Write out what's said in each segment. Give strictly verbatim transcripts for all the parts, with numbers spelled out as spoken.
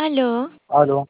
Aló, Aló,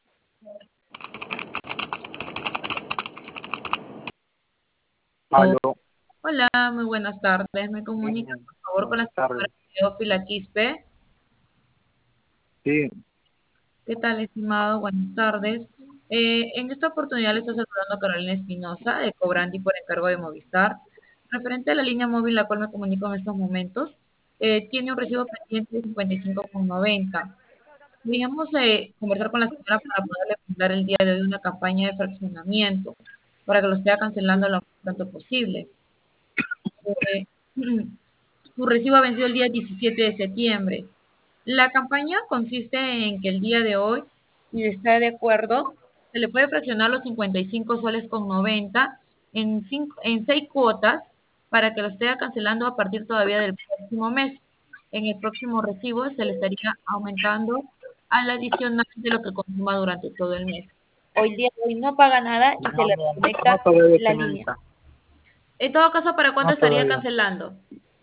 Oh, aló. hola, muy buenas tardes. Me Sí, comunica, por favor, con la buenas señora tardes. Teófila Quispe. Sí, ¿Qué tal, estimado? Buenas tardes. Eh, en esta oportunidad le está saludando Carolina Espinosa, de Cobrandi por encargo de Movistar. Referente a la línea móvil, la cual me comunico en estos momentos, eh, tiene un recibo pendiente de cincuenta y cinco con noventa. Queríamos eh, conversar con la señora para poderle brindar el día de hoy una campaña de fraccionamiento para que lo esté cancelando lo más pronto posible. Eh, Su recibo ha vencido el día diecisiete de septiembre. La campaña consiste en que el día de hoy, si está de acuerdo, se le puede fraccionar los cincuenta y cinco soles con noventa en, cinco, en seis cuotas para que lo esté cancelando a partir todavía del próximo mes. En el próximo recibo se le estaría aumentando al adicional de lo que consuma durante todo el mes. Hoy día de hoy no paga nada y se no, le no, no conecta todavía, la línea. señorita. En todo caso, ¿para cuándo No estaría todavía. cancelando?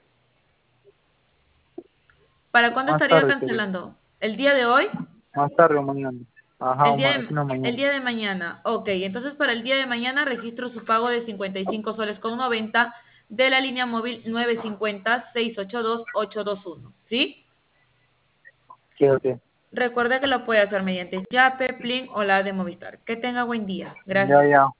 ¿Para cuándo Más estaría tarde, sería. cancelando? ¿El día de hoy? Más tarde o mañana. Ajá, El o día ma- de, no el mañana. día de mañana. Ok, entonces para el día de mañana registro su pago de cincuenta y cinco soles con noventa de la línea móvil nueve cinco cero, seis ocho dos, ocho dos uno. ¿Sí? Sí, ok. Recuerda que lo puede hacer mediante Yape, Plin o la de Movistar. Que tenga buen día. Ya, Gracias. ya.